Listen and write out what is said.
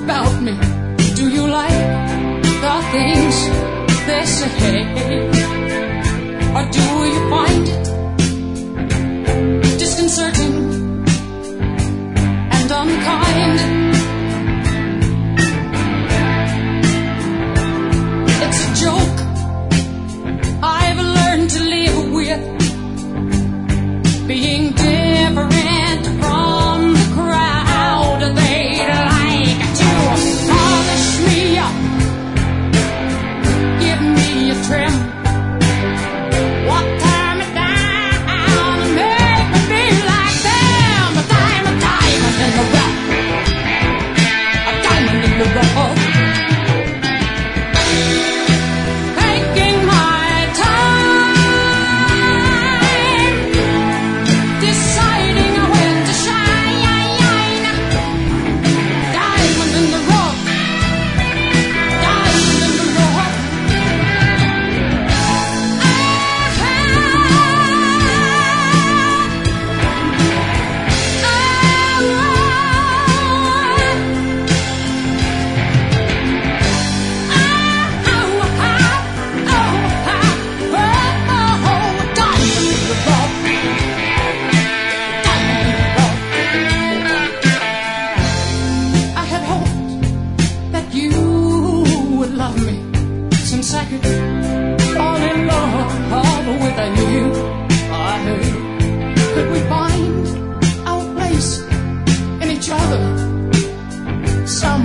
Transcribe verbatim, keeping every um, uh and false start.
about me? Do you like the things they say? Or do you find it disconcerting and unkind? It's a joke I've learned to live with, being different from the crowd. They'd like to polish me up, give me a trim, what time it down and make me be like them. But I'm a diamond in the rough, a diamond in the rough. Taking my time, deciding when to shine. Diamond in the rough, diamond in the rough. I had hoped that you would love me, since I could fall in love with you. I heard, could we find our place in each other? So